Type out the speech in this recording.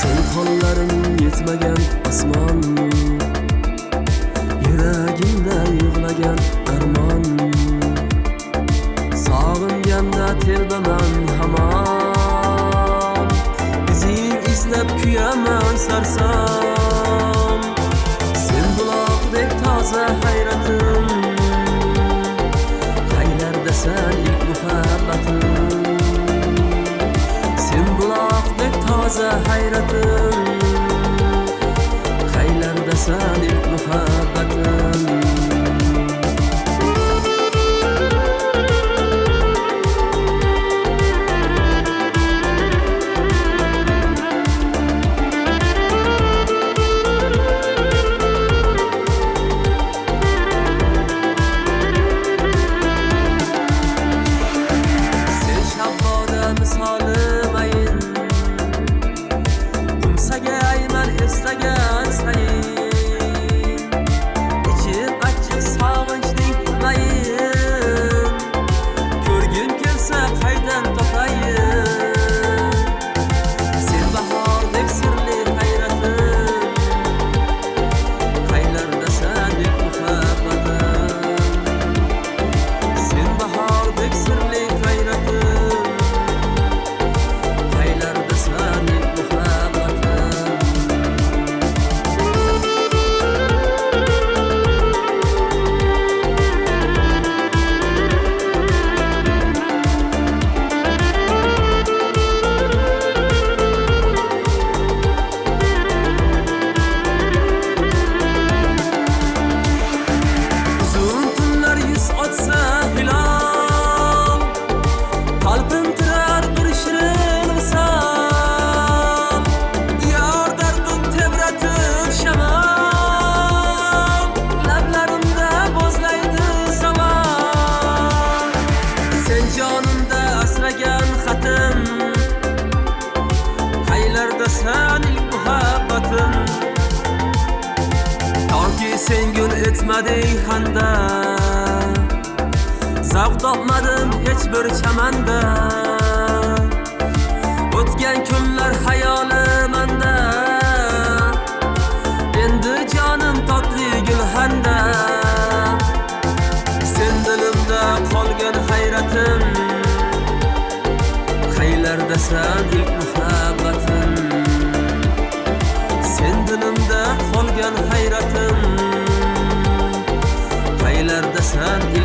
Sen qo'llaring yetmagan osmon, yuragimda yig'lagan armon. Sog'inganda telbaman hamon, izing izlab kuyaman sarson. Sen buloqdek toza hayratim, qaylarda sen ilk muhabbatim. Sen buloqdek toza hayratim, qaylarda sen ilk muhabbatim. Istagan sayin içib achchiq sog'inchning mayin, ko'rgim kelsa qaydan topayin. Sen bahordek sirli hayratim, qaylarda sen ilk muhabbatim. Sen bahordek sirli hayratim, qaylarda sen ilk muhabbatim. Qaylarda sen ilk muhabbatim. Toki sen gul etmading xanda, zavq topmadim hech bir chamanda. O'tgan kunlar hayolimanda, endi jonim totli gulxanda. Sen dilimda qolgan hayratim, qaylarda sen ilk muhabbatim. Sen dilimda qolgan hayratim, qaylarda sen